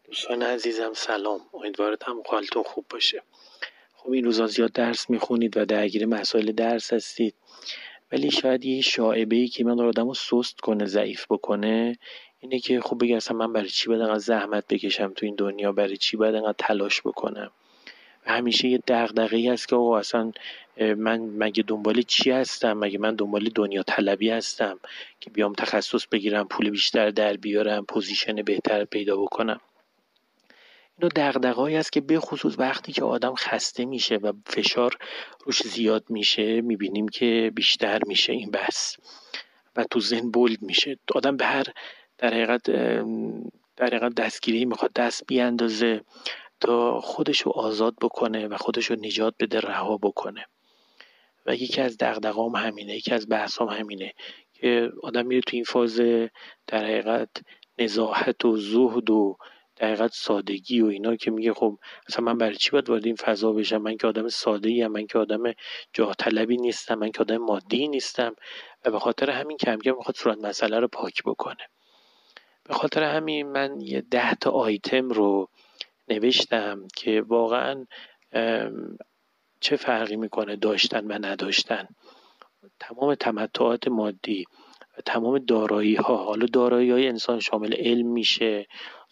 دوستان عزیزم سلام، امیدوارم حالتون خوب باشه. خب این روزا زیاد درس میخونید و درگیر مسائل درس هستید، ولی شاید یه شایبه‌ای که من آدمو سست کنه، ضعیف بکنه، اینه که خب بگم اصلا من برای چی باید انقدر زحمت بکشم تو این دنیا، برای چی باید انقدر تلاش بکنم. و همیشه یه دغدغه‌ای هست که آقا اصلا من مگه دنبال چی هستم؟ مگه من دنبال دنیا طلبی هستم که بیام تخصص بگیرم، پول بیشتر در بیارم، پوزیشن بهتر پیدا بکنم؟ اینو دغدغه‌هایی است که به خصوص وقتی که آدم خسته میشه و فشار روش زیاد میشه، میبینیم که بیشتر میشه این بحث و تو ذهن بولد میشه. آدم به هر در حقیقت در حقیقت دستگیری میخواد دست بیاندازه تا خودشو آزاد بکنه و خودشو نجات بده، رها بکنه. و یکی از دغدغه‌هام همینه، یکی از بحثام همینه که آدم میره تو این فاز در حقیقت نزاهت و زهد و در حقیقت سادگی و اینا که میگه خب اصلا من برای چی باید وارد این فضا بشم؟ من که آدم ساده‌ای ام، من که آدم جاه طلبی نیستم، من که آدم مادی نیستم. و به خاطر همین کم کم میخواد صورت مسئله رو پاک بکنه. به خاطر همین من یه 10 تا آیتم رو نوشتم که واقعا چه فرقی میکنه داشتن و نداشتن. تمام تمتعات مادی و تمام دارایی ها، حالا دارایی های انسان شامل علم میشه،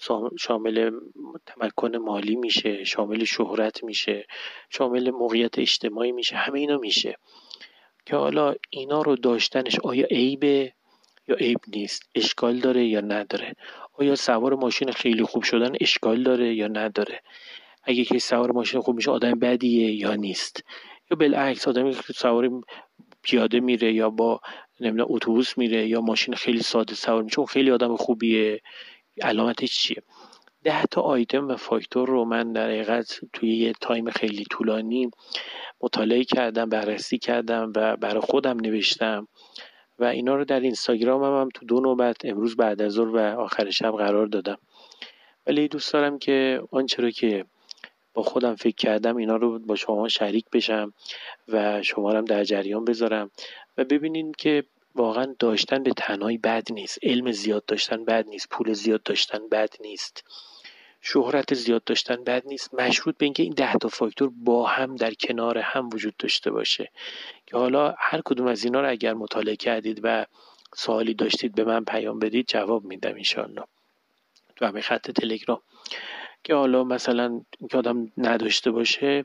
شامل تمکن مالی میشه، شامل شهرت میشه، شامل موقعیت اجتماعی میشه، همه اینا میشه که حالا اینا رو داشتنش آیا عیبه یا عیب نیست، اشکال داره یا نداره، آیا سوار ماشین خیلی خوب شدن اشکال داره یا نداره، اگه که سوار ماشین خوب میشه آدم بدیه یا نیست، یا بالعکس آدمی که سوار پیاده میره یا با نمیدونم اتوبوس میره یا ماشین خیلی ساده سوار میشه اون خیلی آدم خوبیه، علامتش چیه؟ 10 تا آیتم و فاکتور رو من در حقیقت توی یه تایم خیلی طولانی مطالعه کردم، بررسی کردم و برای خودم نوشتم و اینا رو در اینستاگرامم هم تو 2 نوبت امروز بعد از ظهر و آخر شب قرار دادم. ولی دوست دارم که آنچه رو که با خودم فکر کردم اینا رو با شما شریک بشم و شما رو هم در جریان بذارم و ببینین که واقعا داشتن به تنهایی بد نیست، علم زیاد داشتن بد نیست، پول زیاد داشتن بد نیست، شهرت زیاد داشتن بد نیست، مشروط به اینکه این 10 تا فاکتور با هم در کنار هم وجود داشته باشه. که حالا هر کدوم از اینا رو اگر مطالعه کردید و سوالی داشتید به من پیام بدید، جواب میدم انشالله تو همین خط تلگرام. که حالا مثلا اینکه آدم نداشته باشه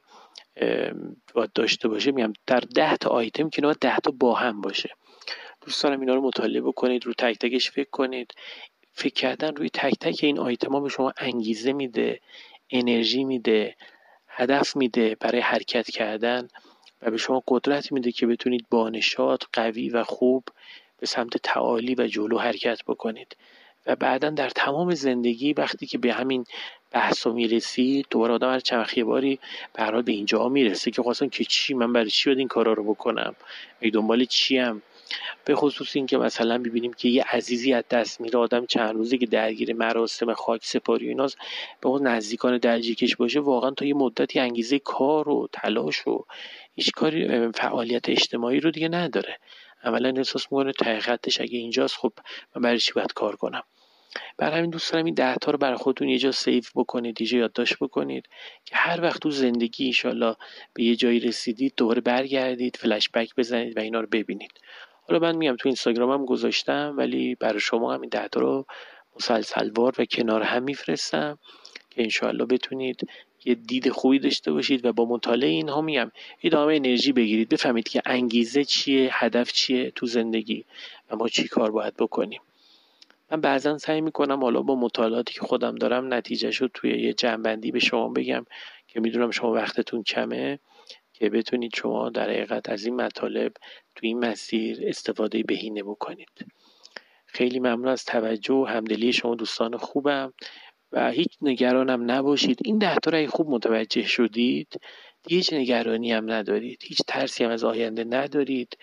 باید داشته باشه، میگم در 10 تا آیتم که باید 10 تا با هم باشه. دوست دارم اینا رو مطالعه بکنید، رو تک تکش فکر کنید. فکر کردن روی تک تک این آیتم ها به شما انگیزه میده، انرژی میده، هدف میده برای حرکت کردن و به شما قدرت میده که بتونید با نشاط قوی و خوب به سمت تعالی و جلو حرکت بکنید. و بعدا در تمام زندگی وقتی که به همین بحثا میرسید، دوباره آدم هر چند باری به هر حال به اینجا میرسه که خواستم که چی، من برای چی باید این کارا رو بکنم، ای دنبال چیم. به خصوص این که مثلا ببینیم که یه عزیزی از دست میره، آدم چند روزی که درگیر مراسم خاک سپاری و ایناست، به اون نزدیکان درجیکش باشه، واقعا تا یه مدتی انگیزه کار و تلاش و هیچ کاری فعالیت اجتماعی رو دیگه نداره. عملا احساس میکنه ته خطش اگه اینجاست، خب من برای چی باید کار کنم؟ برای همین دوست دارم این 10 تا رو برای خودتون یه جا سیو بکنید، یه جا یادداشت بکنید که هر وقت تو زندگی انشالله به یه جایی رسیدید دوباره برگردید، فلش بک بزنید و اینا رو ببینید. حالا من میگم تو اینستاگرامم گذاشتم، ولی برای شما هم این 10 تا رو مسلسلوار و کنار هم میفرستم که انشالله بتونید یه دید خوبی داشته باشید و با مطالعه اینها میگم ادامه انرژی بگیرید، بفهمید که انگیزه چیه، هدف چیه تو زندگی و ما چی کار باید بکنیم. من بعضا سعی میکنم حالا با مطالعاتی که خودم دارم نتیجهش رو توی یه جمع‌بندی به شما بگم که میدونم شما وقتتون کمه، که بتونید شما در حقیقت از این مطالب توی این مسیر استفاده بهینه بکنید. خیلی ممنون از توجه و همدلی شما دوستان خوبم و هیچ نگرانم نباشید. این 10 تا رو خوب متوجه شدید دیگه هیچ نگرانی هم ندارید، هیچ ترسی هم از آینده ندارید.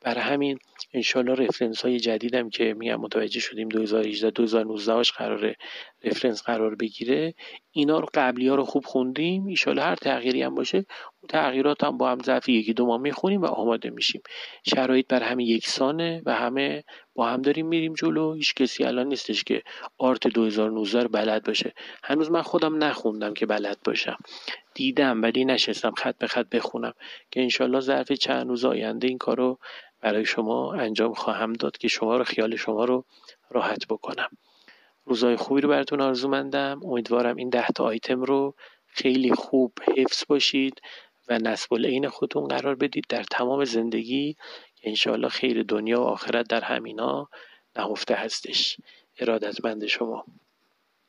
برای همین انشالله رفرنس های جدیدم که میگم متوجه شدیم 2018 2019 قراره رفرنس قرار بگیره، اینا رو قبلی ها رو خوب خوندیم. انشالله هر تغییری هم باشه اون تغییرات هم با هم ظرف یکی دو ماه میخونیم و آماده میشیم. شرایط بر همه یکسانه و همه با هم داریم میریم جلو. هیچ کسی الان نیستش که آرت 2019 رو بلد باشه. هنوز من خودم نخوندم که بلد باشم، دیدم ولی نشستم خط به خط بخونم که انشالله ظرف چند روز آینده این کارو برای شما انجام خواهم داد که شما رو خیال شما رو راحت بکنم. روزای خوبی رو براتون آرزومندم. امیدوارم این 10 تا آیتم رو خیلی خوب حفظ باشید و نصب العین خودتون قرار بدید در تمام زندگی که انشالله خیر دنیا و آخرت در همینا نهفته هستش. ارادتمند شما.